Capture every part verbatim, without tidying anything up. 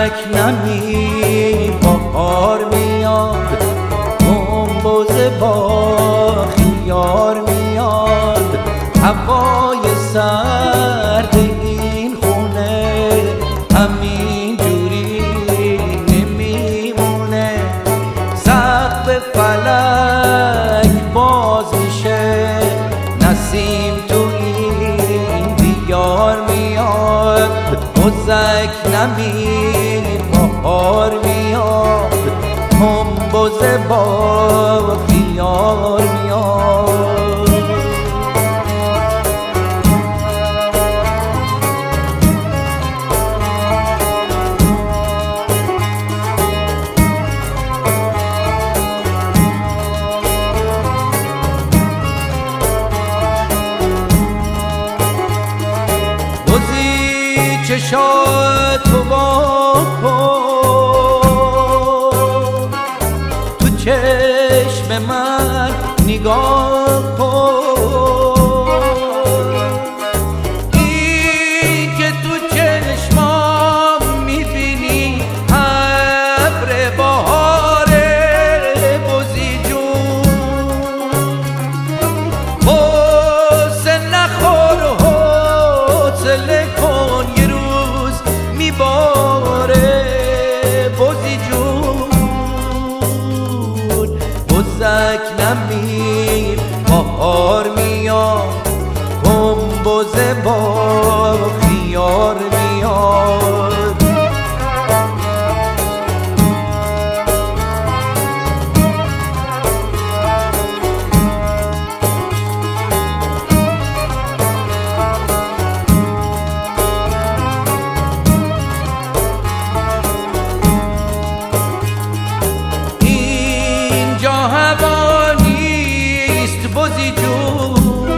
بزک نمی بهار میاد، گنبد با خیار میاد، هوای سرد این خونه همین جوری نمیمونه، سقف فلک باز میشه، نسیم تو این دیار میاد، بزک نمی بهار میاد، گنبد با خیار میاد. بزی چشات تو با کن، تو چشم من نگاه کن، این که تو چشمام میبینی ابر بهاره. بزی جون غصه نخور و حوصله کن، یه روز میباره. بزی جون بزک نمی بهار میاد، گنبد با خیار میاد. اینجا هوا نیست بزی جون،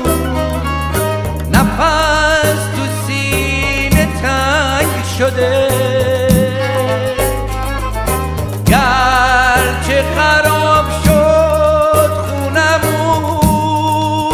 نفس تو سینه تنگ شده، گرچه خراب شد خونمون،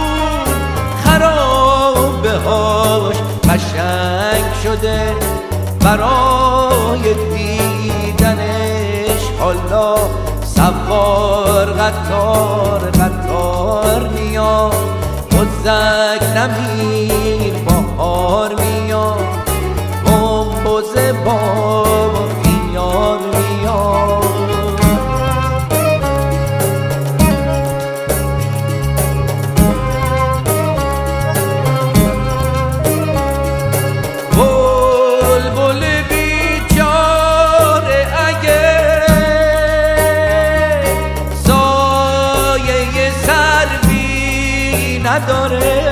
خرابه هاش قشنگ شده، برای دیدنش حالا سوار قطار قطار میاد. بزک نمی بهار میاد، گنبد با خیار میاد. بلبل بیچاره اگه سایه سروی نداره،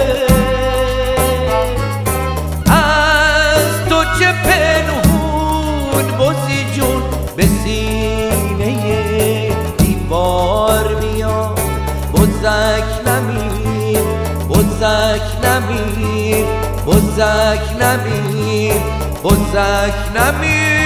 از تو چه پنهون بزی جون، به سینه دیوار میاد. بزک نمی بزک نمی بزک نمی بزک نمی